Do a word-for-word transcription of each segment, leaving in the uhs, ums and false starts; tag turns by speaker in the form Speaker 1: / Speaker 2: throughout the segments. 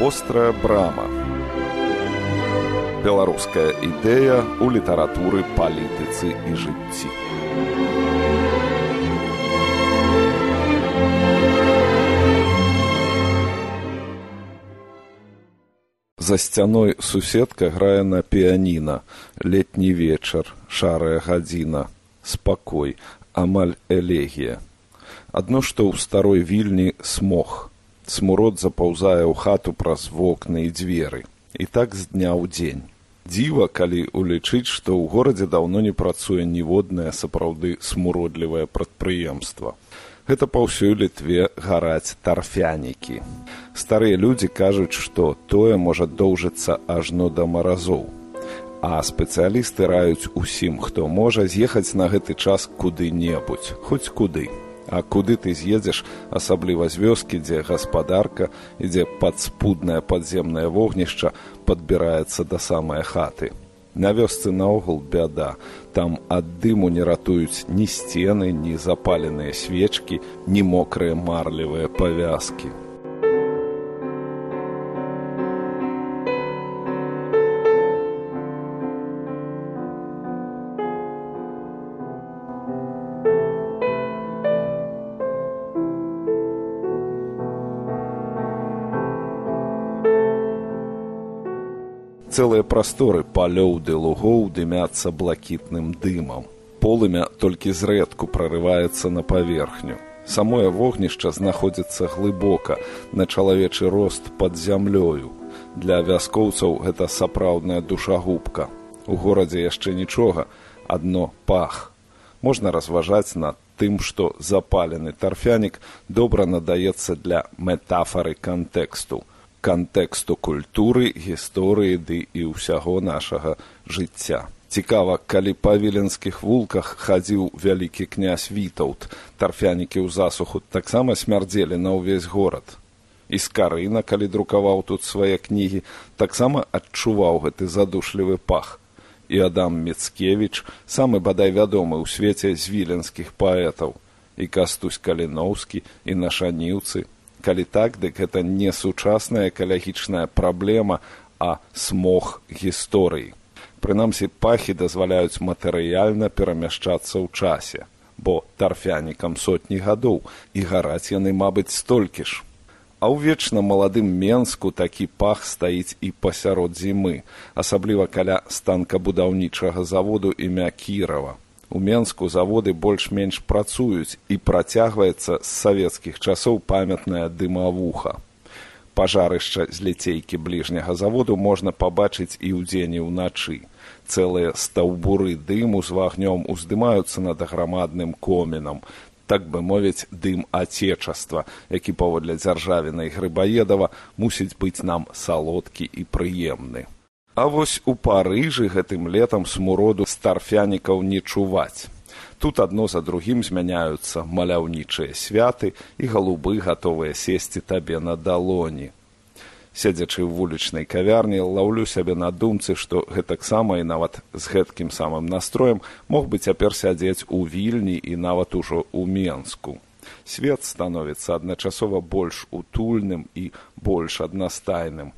Speaker 1: Вострая брама. Беларуская ідэя ў літаратуры, палітыцы і жыцці. За сцяной суседка грае на піяніна. Летні вечар, шарая гадзіна, спакой, амаль элегія. Адно што ў старой вільні смог. Смурод запаўзае ў хату праз вокны і дзверы. І так з дня ў дзень. Дзіва, калі улічыць, што ў горадзе даўно не працуе ніводнае сапраўды смуродлівае прадпрыемства. Гэта па ўсёй Літве гараць тарфянікі. Старыя людзі кажуць, што тое можа доўжыцца ажно да маразоў. А спецыялісты раюць усім, хто можа, з'ехаць на гэты час куды-небудзь, хоць куды. А куды ты з'едзеш, асабліва з вёскі, дзе гаспадарка і дзе падспуднае падземнае вогнішча падбіраецца да самай хаты. На вёсцы наогул бяда. Там ад дыму не ратуюць ні сцены, ні запаленыя свечкі, ні мокрыя марлевыя павязкі. Цэлыя прасторы палёў ды лугоў дымяцца блакітным дымам. Полымя толькі зрэдку прарываецца на паверхню. Самое вогнішча знаходзіцца глыбока, на чалавечы рост пад зямлёю. Для вяскоўцаў гэта сапраўдная душагубка. У горадзе яшчэ нічога, адно пах. Можна разважаць над тым, што запалены тарфянік добра надаецца для метафары кантэксту. Кантэксту культуры, гісторыі ды і ўсяго нашага жыцця. Цікава, калі па віленскіх вулках хадзіў вялікі князь Вітаўт, тарфянікі ў засуху таксама смярдзелі на ўвесь горад. І Скарына, калі друкаваў тут свае кнігі, таксама адчуваў гэты задушлівы пах. І Адам Міцкевіч, самы бадай вядомы ў свеце з віленскіх паэтаў, і Кастусь Каліноўскі, і Нашаніўцы. Калі так, дык гэта не сучасная экалагічная праблема, а смог гісторыі. Прынамсі, пахі дазваляюць матэрыяльна перамяшчацца ў часе, бо тарфянікам сотні гадоў, і гараць яны, мабыць, столькі ж. А ў вечна маладым Менску такі пах стаіць і пасярод зімы, асабліва каля станкабудаўнічага заводу імя Кірава. У Менску заводы больш-менш працуюць і працягваецца з савецкіх часоў памятная дымавуха. Пажарышча з ліцейкі бліжняга заводу можна пабачыць і ўдзень і ўначы. Цэлыя стаўбуры дыму з вагнём уздымаюцца над грамадным комінам. Так бы мовіць, дым Атечаства, які паводле Дзяржавіна і Грыбаедава мусіць быць нам салодкі і прыемны. А вось у Парыжы гэтым летам смуроду з тарфянікаў не чуваць. Тут адно за другім змяняюцца маляўнічыя святы і галубы гатовыя сесці табе на далоні. Седзячы ў вулічнай кавярні, лаўлю сябе на думцы, што гэтаксама і нават з гэткім самым настроем мог бы цяпер сядзець у Вільні і нават ужо ў Менску. Свет становіцца адначасова больш утульным і больш аднастайным.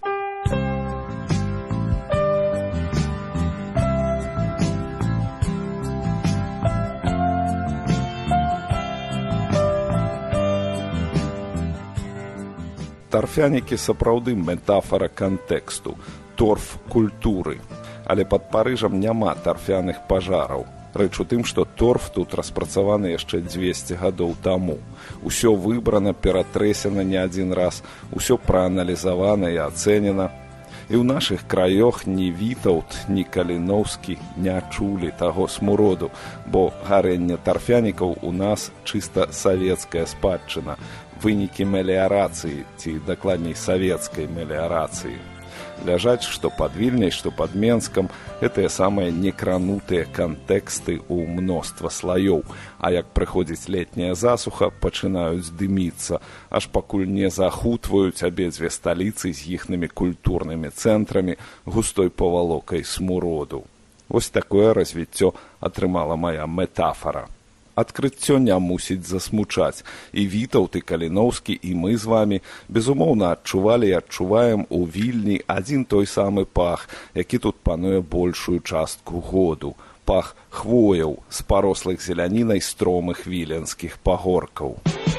Speaker 1: Тарфянікі сапраўды метафара кантэксту, торф культуры. Але пад Парыжам няма тарфяных пажараў. Рэч у тым, што торф тут распрацаваны яшчэ дзвесце гадоў таму. Усё выбрана, ператрэсена не адзін раз, усё прааналізавана і ацэнена. І ў нашых краёх ні Вітаўт, ні Каліноўскі не чулі таго смуроду, бо гарэнне тарфянікаў у нас чыста савецкая спадчына, вынікі меліярацыі, ці дакладней савецкай меліярацыі. Ляжаць, што пад Вільняй, што пад Менскам, гэтыя самыя некранутыя кантэксты ў мноства слаёў, а як прыходзіць летняя засуха, пачынаюць дыміцца, аж пакуль не захутваюць абедзве сталіцы з іхнымі культурнымі цэнтрамі густой павалокай смуроду. Вось такое развіццё атрымала мая метафара. Адкрыццё не мусіць засмучаць. І Вітаўт, і Каліноўскі, і мы з вамі, безумоўна, адчувалі і адчуваем у Вільні адзін той самы пах, які тут пануе большую частку году. Пах хвояў з парослых зелянінай стромых віленскіх пагоркаў.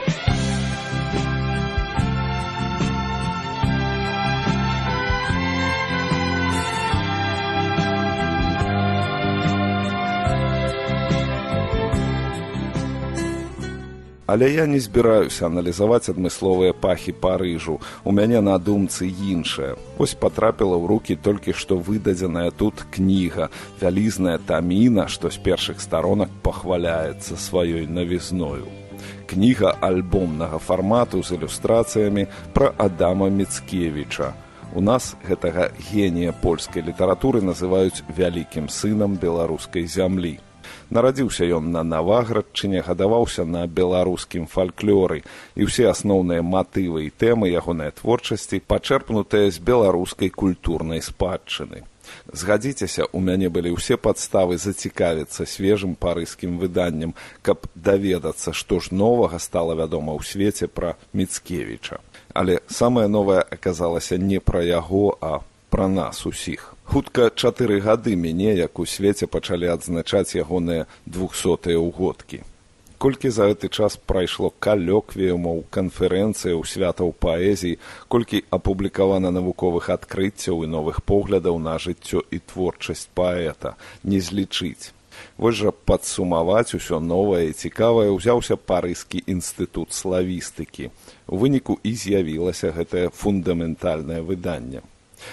Speaker 1: Але я не збіраюся аналізаваць адмысловыя пахі Парыжу. У мяне на думцы іншае. Вось патрапіла ў рукі толькі што выдадзеная тут кніга, вялізная таміна, што з першых старонак пахваляецца сваёй навізною. Кніга альбомнага фармату з ілюстрацыямі пра Адама Міцкевіча. У нас гэтага генія польскай літаратуры называюць вялікім сынам беларускай зямлі. Нарадзіўся ён на Наваградчыне, гадаваўся на беларускім фальклоры, і ўсе асноўныя матывы і тэмы ягонай творчасці пачэрпнутыя з беларускай культурнай спадчыны. Згадзіцеся, у мяне былі ўсе падставы зацікавіцца свежым парыжскім выданнем, каб даведацца, што ж новага стала вядома ў свеце пра Міцкевіча. Але самае новае аказалася не пра яго, а пра нас усіх. Хутка чатыры гады мяне, як у свеце пачалі адзначаць ягоныя двухсотыя ўгодкі. Колькі за гэты час прайшло калёквіумаў, канферэнцыяў, святаў паэзіі, колькі апублікавана навуковых адкрыццяў і новых поглядаў на жыццё і творчасць паэта, не злічыць. Вось жа падсумаваць усё новае і цікавае ўзяўся Парыжскі інстытут славістыкі. У выніку і з'явілася гэтае фундаментальнае выданне.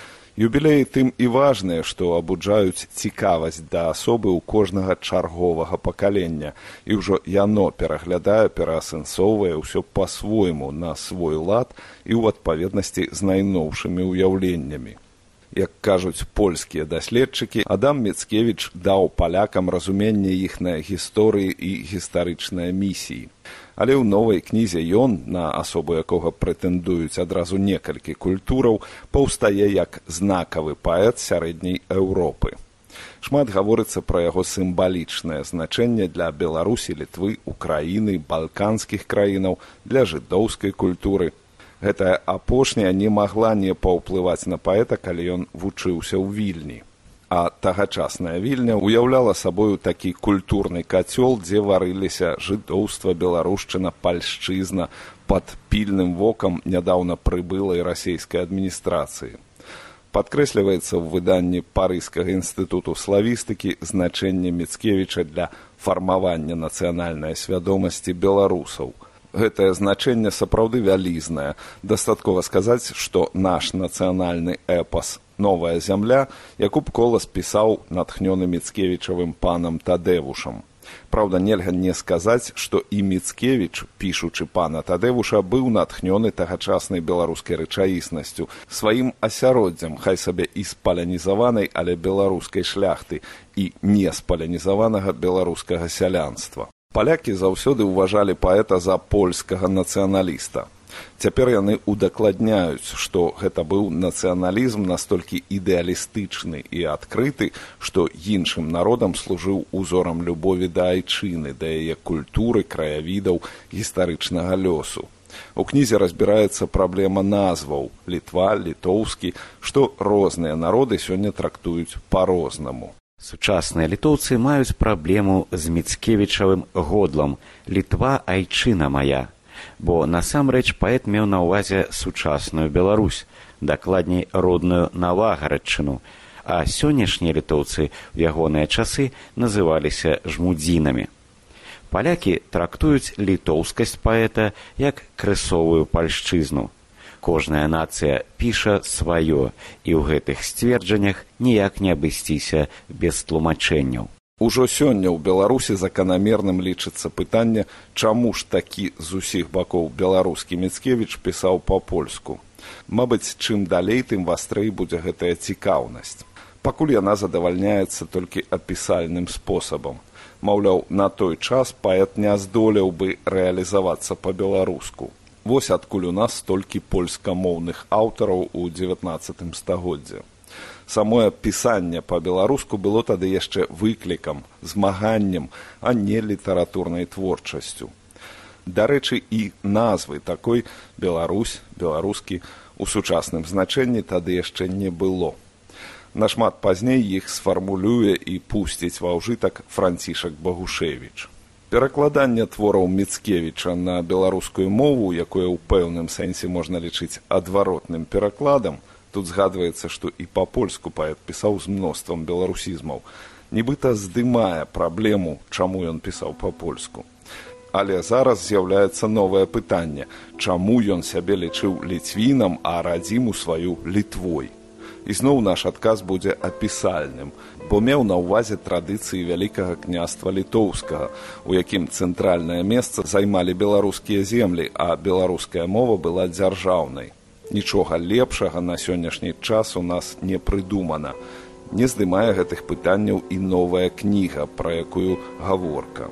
Speaker 1: Юбілеі тым і важныя, што абуджаюць цікавасць да асобы ў кожнага чарговага пакалення, і ўжо яно пераглядае, пераасэнсоўвае ўсё па-свойму на свой лад і ў адпаведнасці з найноўшымі ўяўленнямі. Як кажуць польскія даследчыкі, Адам Міцкевіч даў палякам разуменне іхнай гісторыі і гістарычнай місіі. Але ў новай кнізе ён, на асобу якога прэтэндуюць адразу некалькі культураў, паўстае як знакавы паэт сярэдняй Еўропы. Шмат гаворыцца пра яго сімвалічнае значэнне для Беларусі, Літвы, Украіны, балканскіх краінаў, для жыдоўскай культуры. Гэтая апошняя не магла не паўплываць на паэта, калі ён вучыўся ў Вільні. А тагачасная Вільня ўяўляла сабою такі культурны кацёл, дзе варыліся жыдоўства, беларушчына, пальшчызна пад пільным вокам нядаўна прыбылай расійскай адміністрацыі. Падкрэсліваецца ў выданні Парыжскага інстытуту славістыкі значэнне Міцкевіча для фармавання нацыянальнай свядомасці беларусаў. Гэтае значэнне сапраўды вялізнае. Дастаткова сказаць, што наш нацыянальны эпас «Новая зямля» Якуб Колас пісаў натхнёны Міцкевічавым панам Тадэвушам. Праўда, нельга не сказаць, што і Міцкевіч, пішучы пана Тадэвуша, быў натхнёны тагачаснай беларускай рэчаіснасцю, сваім асяроддзям, хай сабе і спалянізаванай, але беларускай шляхты, і не спалянізаванага беларускага сялянства. Палякі заўсёды ўважалі паэта за польскага нацыяналіста. Цяпер яны удакладняюць, што гэта быў нацыяналізм настолькі ідэалістычны і адкрыты, што іншым народам служыў узорам любові да айчыны, да яе культуры, краявідаў, гістарычнага лёсу. У кнізе разбіраецца праблема назваў Літва, літоўскі, што розныя народы сёння трактуюць па-рознаму.
Speaker 2: Сучасныя літоўцы маюць праблему з Міцкевічавым годлам «Літва, айчына мая», бо насамрэч паэт меў на ўвазе сучасную Беларусь, дакладней родную Наваградчыну, а сённяшнія літоўцы ў ягоныя часы называліся жмудзінамі. Палякі трактуюць літоўскасць паэта як крысовую пальшчызну. Кожная нацыя піша сваё, і ў гэтых сцверджаннях ніяк не абысціся без тлумачэнняў.
Speaker 1: Ужо сёння ў Беларусі заканамерным лічыцца пытанне, чаму ж такі з усіх бакоў беларускі Міцкевіч пісаў па-польску. Мабыць, чым далей, тым вастрэй будзе гэтая цікаўнасць. Пакуль яна задавальняецца толькі апісальным спосабам. Маўляў, на той час паэт не здолеў бы рэалізавацца па-беларуску. Вось адкуль у нас столькі польскамоўных аўтараў у дзевятнаццатым стагоддзі. Самое пісанне па-беларуску было тады яшчэ выклікам, змаганнем, а не літаратурнай творчасцю. Дарэчы, і назвы такой «Беларусь», «беларускі» у сучасным значэнні тады яшчэ не было. Нашмат пазней іх сфармулюе і пусціць ва ўжытак Францішак Багушевіч. Перакладанне твораў Міцкевіча на беларускую мову, якое ў пэўным сэнсе можна лічыць адваротным перакладам, тут згадваецца, што і па-польску паэт пісаў з мноствам беларусізмаў, нібыта здымае праблему, чаму ён пісаў па-польску. Але зараз з'яўляецца новае пытанне, чаму ён сябе лічыў ліцвінам, а радзіму сваю Літвой. І зноў наш адказ будзе апісальным, бо меў на ўвазе традыцыі Вялікага княства Літоўскага, у якім цэнтральнае месца займалі беларускія землі, а беларуская мова была дзяржаўнай. Нічога лепшага на сённяшні час у нас не прыдумана. Не здымае гэтых пытанняў і новая кніга, пра якую гаворка.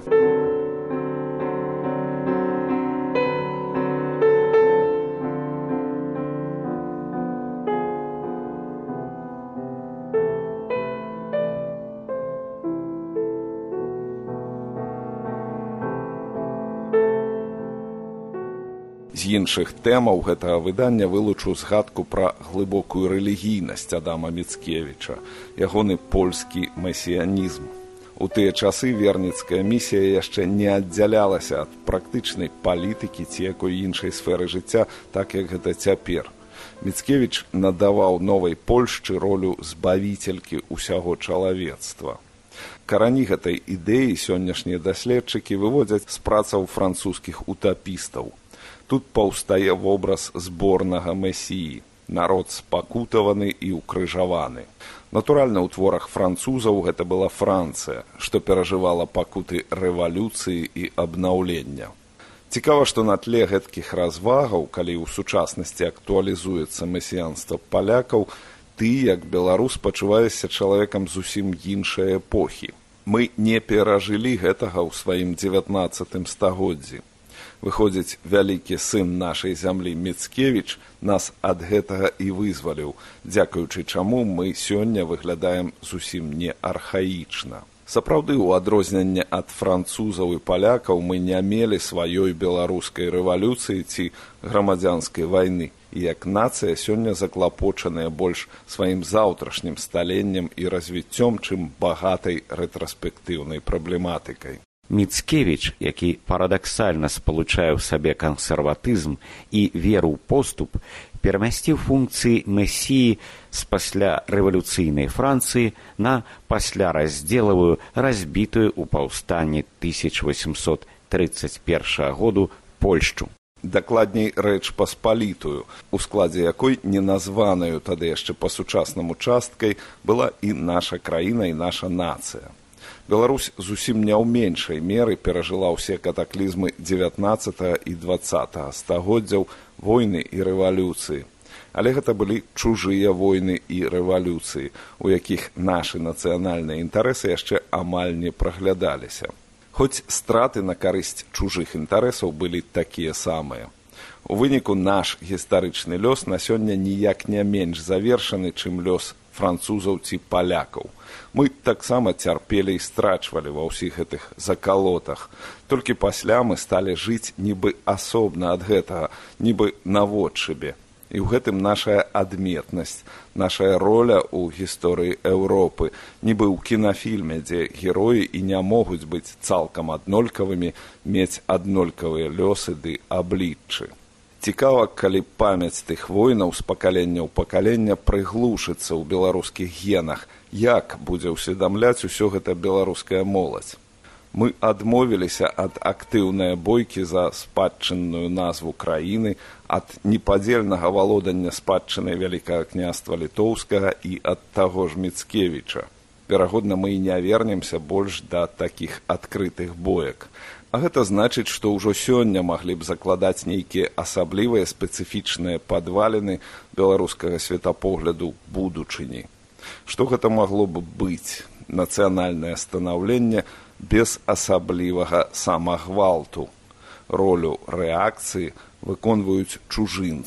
Speaker 1: З іншых тэмаў гэтага выдання вылучу згадку пра глыбокую рэлігійнасць Адама Міцкевіча, ягоны польскі месіянізм. У тыя часы верніцкая місія яшчэ не аддзялялася ад практычнай палітыкі ці якой іншай сферы жыцця, так як гэта цяпер. Міцкевіч надаваў новай Польшчы ролю збавіцелькі ўсяго чалавецтва. Карані гэтай ідэі сённяшнія даследчыкі выводзяць з працаў французскіх утапістаў. Тут паўстае вобраз зборнага месіі, народ спакутаваны і ўкрыжаваны. Натуральна, у творах французаў гэта была Францыя, што перажывала пакуты рэвалюцыі і абнаўлення. Цікава, што на тле гэткіх развагаў, калі ў сучаснасці актуалізуецца месіянства палякаў, ты, як беларус, пачуваешся чалавекам зусім іншай эпохі. Мы не перажылі гэтага ў сваім дзевятнаццатым стагоддзі. Выходзіць, вялікі сын нашай зямлі Міцкевіч нас ад гэтага і вызваліў, дзякуючы чаму мы сёння выглядаем зусім не архаічна. Сапраўды, у адрозненне ад французаў і палякаў мы не мелі сваёй беларускай рэвалюцыі ці грамадзянскай вайны, і як нацыя сёння заклапочаная больш сваім заўтрашнім сталеннем і развіццём, чым багатай рэтраспектыўнай праблематыкай.
Speaker 2: Міцкевіч, які парадаксальна спалучае ў сабе кансерватызм і веру ў поступ, перамясціў функцыі месіі з пасля рэвалюцыйнай Францыі на пасляраздзелавую, разбітую ў паўстанні тысяча восемьсот тридцать першага году Польшчу.
Speaker 1: Дакладней, рэч паспалітую, у складзе якой неназванаю тады яшчэ па-сучаснаму часткай была і наша краіна, і наша нацыя. Беларусь зусім не ў меншай меры перажыла ўсе катаклізмы дзевятнаццатага і дваццатага стагоддзяў, войны і рэвалюцыі. Але гэта былі чужыя войны і рэвалюцыі, у якіх нашы нацыянальныя інтарэсы яшчэ амаль не праглядаліся. Хоць страты на карысць чужых інтарэсаў былі такія самыя. У выніку наш гістарычны лёс на сёння ніяк не менш завершаны, чым лёс французаў ці палякаў. Мы таксама цярпелі і страчвалі ва ўсіх гэтых закалотах. Толькі пасля мы сталі жыць нібы асобна ад гэтага, нібы наводшыбе. І ў гэтым нашая адметнасць, нашая роля ў гісторыі Еўропы, нібы ў кінафільме, дзе героі і не могуць быць цалкам аднолькавымі, мець аднолькавыя лёсы ды абліччы. Цікава, калі памяць тых войнаў з пакалення ў пакалення прыглушыцца ў беларускіх генах, як будзе ўсведамляць усё гэта беларуская моладзь. Мы адмовіліся ад актыўнай бойкі за спадчынную назву краіны, ад непадзельнага валодання спадчынай Вялікага княства Літоўскага і ад таго ж Міцкевіча. Верагодна, мы і не вернемся больш да такіх адкрытых боек. А гэта значыць, што ўжо сёння маглі б закладаць нейкія асаблівыя спецыфічныя падваліны беларускага светапогляду будучыні. Што гэта магло б быць? Нацыянальнае станаўленне без асаблівага самагвалту. Ролю рэакцыі выконваюць чужынцы.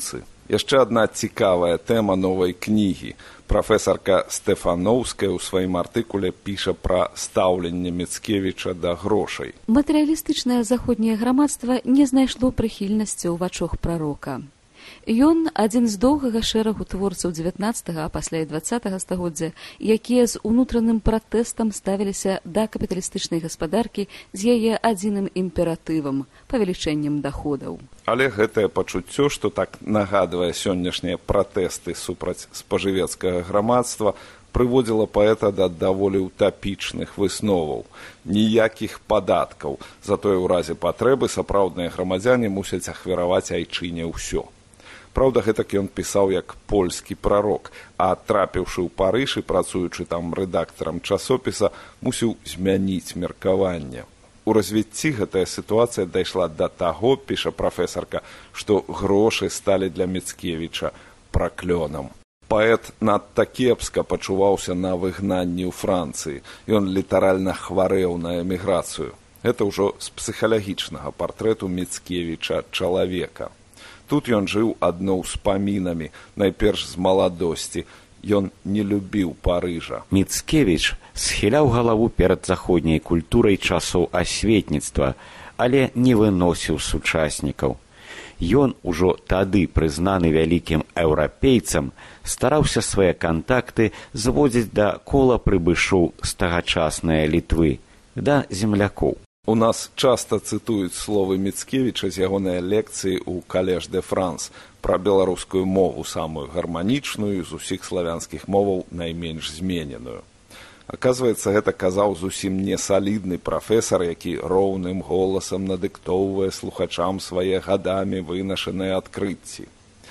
Speaker 1: Яшчэ адна цікавая тэма новай кнігі. Прафесарка Стэфаноўская ў сваім артыкуле піша пра стаўленне Міцкевіча да грошай.
Speaker 3: Матэрыялістычнае заходняе грамадства не знайшло прыхільнасці ў вачах прарока. Ён адзін з доўгага шэрагу творцаў дзевятнаццатага, а пасля і дваццатага стагоддзя, якія з унутраным пратэстам ставіліся да капіталістычнай гаспадаркі з яе адзіным імператывам – павелічэннем даходаў.
Speaker 1: Але гэтае пачуццё, што так нагадвае сённяшнія пратэсты супраць спажывецкага грамадства, прыводзіла паэта да даволі утапічных высноваў. Ніякіх падаткаў, затое ў разе патрэбы сапраўдныя грамадзяне мусяць ахвяраваць айчыне ўсё. Праўда, гэтак ён пісаў як польскі прарок, а трапіўшы ў Парыж і працуючы там рэдактарам часопіса, мусіў змяніць меркаванне. У развіцці гэтая сітуацыя дайшла да таго, піша прафесарка, што грошы сталі для Міцкевіча праклёнам. Паэт надта кепска пачуваўся на выгнанні ў Францыі. Ён літаральна хварэў на эміграцыю. Гэта ўжо з псіхалагічнага партрэту Міцкевіча чалавека. Тут ён жыў адно ўспамінамі, найперш з маладосці. Ён не любіў Парыжа.
Speaker 2: Міцкевіч схіляў галаву перад заходняй культурай часоў асветніцтва, але не выносіў сучаснікаў. Ён, ужо тады прызнаны вялікім еўрапейцам, стараўся свае кантакты зводзіць да кола прыбышоў з тагачаснай Літвы, да землякоў.
Speaker 1: У нас часта цытуюць словы Міцкевіча з ягонай лекцыі ў Калеж де Франс пра беларускую мову, самую гарманічную, з усіх славянскіх моваў найменш змененую. Аказваецца, гэта казаў зусім не салідны прафесар, які роўным голасам надыктоўвае слухачам свае гадамі вынашаныя адкрыцці.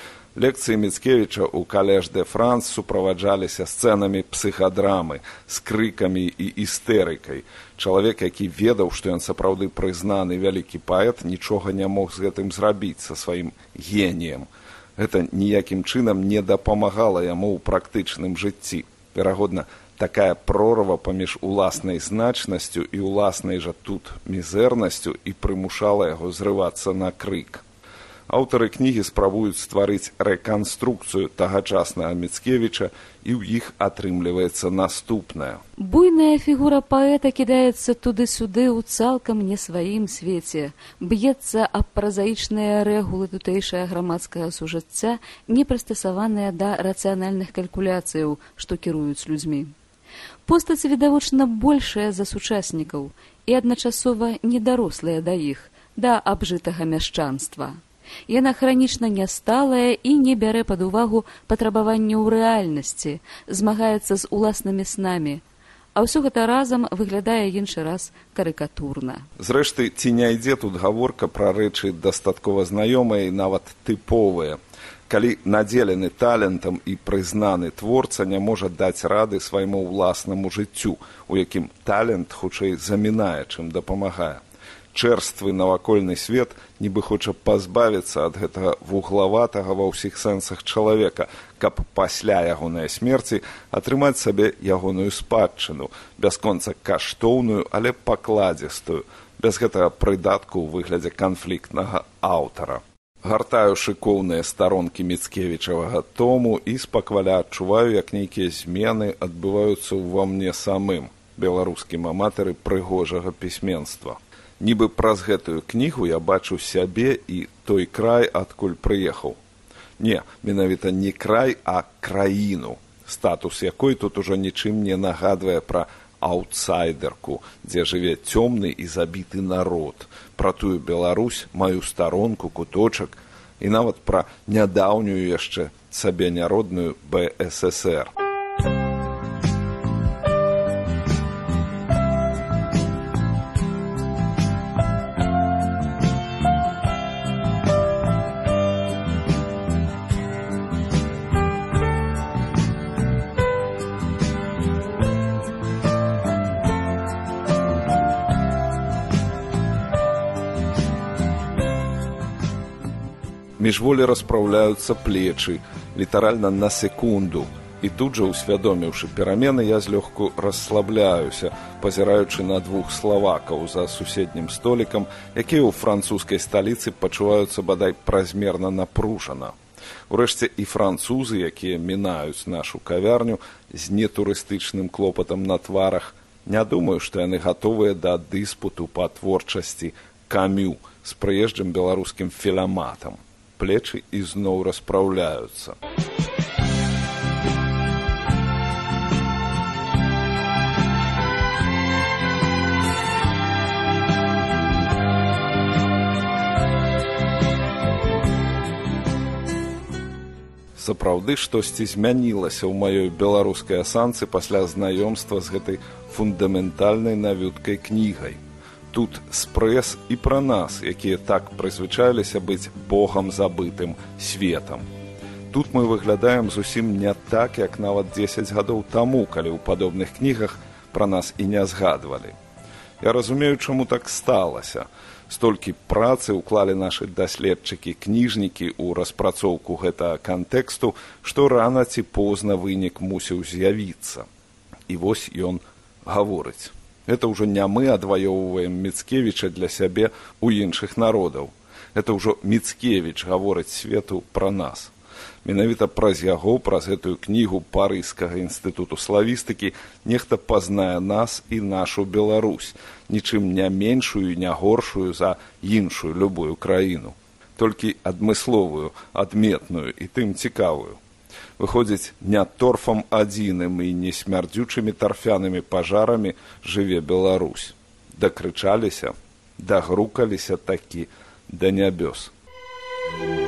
Speaker 1: Лекцыі Міцкевіча ў Калеж де Франс суправаджаліся сцэнамі псіхадрамы, з крыкамі і істэрыкай. Чалавек, які ведаў, што ён сапраўды прызнаны вялікі паэт, нічога не мог з гэтым зрабіць са сваім геніем. Гэта ніякім чынам не дапамагала яму ў практычным жыцці. Верагодна, такая прорва паміж уласнай значнасцю і уласнай жа тут мізэрнасцю і прымушала яго зрывацца на крык. Аўтары кнігі спрабуюць стварыць рэканструкцыю тагачаснага Міцкевіча, і ў іх атрымліваецца наступнае.
Speaker 3: Буйная фігура паэта кідаецца туды-сюды ў цалкам не сваім свеце, б'ецца аб празаічныя рэгулы тутэйшага грамадскага сужыцця, не прыстасаваныя да рацыянальных калькуляцыяў, што кіруюць людзьмі. Постаць відавочна большая за сучаснікаў і адначасова недарослая да іх, да абжытага мяшчанства. Яна хранічна нясталая і не бярэ пад увагу патрабаванне ў рэальнасці, змагаецца з уласнымі снамі, а ўсё гэта разам выглядае іншы раз карыкатурна.
Speaker 1: Зрэшты, ці не ідзе тут гаворка пра рэчы дастаткова знаёмыя і нават тыповыя. Калі надзелены талентам і прызнаны творца не можа даць рады свайму ўласнаму жыццю, у якім талент хутчэй замінае, чым дапамагае. Чэрствы навакольны свет нібы хоча пазбавіцца ад гэтага вуглаватага ва ўсіх сэнсах чалавека, каб пасля ягонай смерці атрымаць сабе ягоную спадчыну, бясконца каштоўную, але пакладзістую, без гэтага прыдатку ў выглядзе канфліктнага аўтара. Гартаю шыкоўныя старонкі Міцкевічавага тому і спакваля адчуваю, як нейкія змены адбываюцца ўва мне самым, беларускім аматары прыгожага пісьменства. Нібы праз гэтую кнігу я бачу сябе і той край, адкуль прыехаў. Не, менавіта не край, а краіну, статус якой тут ужо нічым не нагадвае пра аўтсайдерку, дзе жыве цёмны і забіты народ, пра тую Беларусь, маю старонку, куточак, і нават пра нядаўнюю яшчэ сабе няродную Бэ Эс Эс Эр. Міжволі распраўляюцца плечы, літаральна на секунду, і тут жа, усвядоміўшы перамены, я злёгку расслабляюся, пазіраючы на двух славакаў за суседнім столікам, якія ў французскай сталіцы пачуваюцца бадай празмерна напружана. Урэшце і французы, якія мінаюць нашу кавярню з нетурыстычным клопатам на тварах, не думаю, што яны гатовыя да дыспуту па творчасці Камю з прыезджым беларускім філаматам. Плечы ізноў распраўляюцца. Сапраўды штосьці змянілася ў маёй беларускай асанцы пасля знаёмства з гэтай фундаментальнай навюткай кнігай. Тут спрэс і пра нас, якія так прызвычаіліся быць богам забытым светам. Тут мы выглядаем зусім не так, як нават дзесяць гадоў таму, калі ў падобных кнігах пра нас і не згадвалі. Я разумею, чаму так сталася. Столькі працы ўклалі нашы даследчыкі, кніжнікі ў распрацоўку гэтага кантэксту, што рана ці позна вынік мусіў з'явіцца. І вось ён гаворыць. Гэта ўжо не мы адваёўваем Міцкевіча для сябе ў іншых народаў. Гэта ўжо Міцкевіч гаворыць свету пра нас. Менавіта праз яго, праз гэтую кнігу Парыжскага інстытуту славістыкі нехта пазнае нас і нашу Беларусь, нічым не меншую і не горшую за іншую любую краіну. Толькі адмысловую, адметную і тым цікавую. Выходзіць, не торфам адзіным і не смярдзючымі тарфянымі пажарамі жыве Беларусь. Дакрычаліся, дагрукаліся такі да нябёс.